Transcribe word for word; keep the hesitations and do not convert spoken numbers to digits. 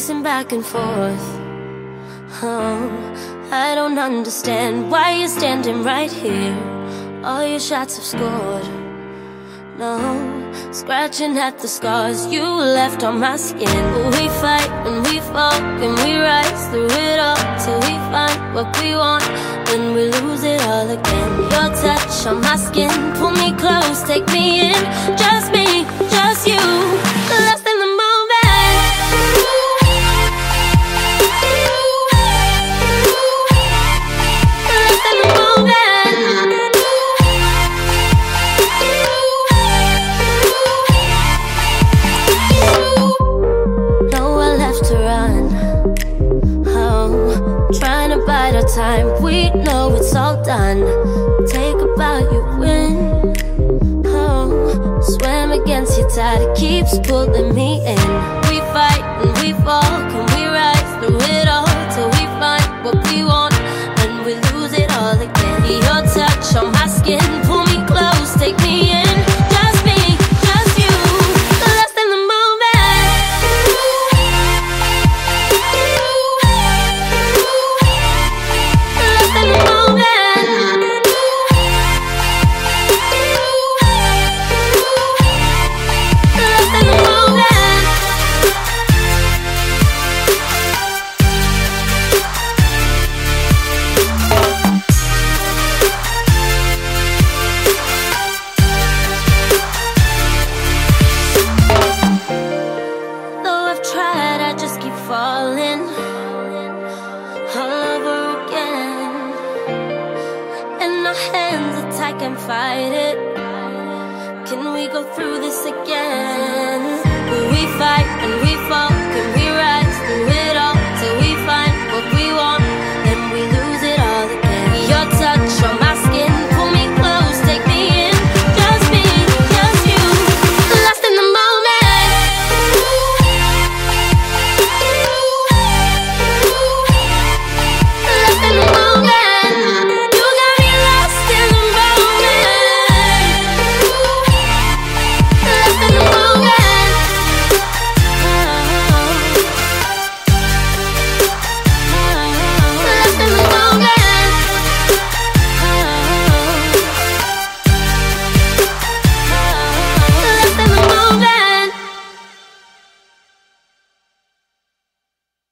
pacing back and forth. Oh, I don't understand why you're standing right here. All your shots have scored. No, scratching at the scars you left on my skin. We fight and we fall and we rise through it all till we find what we want, then we lose it all again. Your touch on my skin, pull me close, take me in. Just me, just you, lost in the moment. Lost in the moment. Trying to bide our time, we know it's all done. Take a bow, you win. Oh, swam against your tide, it keeps pulling me in. We fight and we fall, can we rise through it all till we find what we want, and we lose it all again. Your touch on my skin, pull me close, take me in. Just me, just you, lost in the moment. Falling all over again, and our hands are tight, can't fight it. Can we go through this again? We fight and we fall.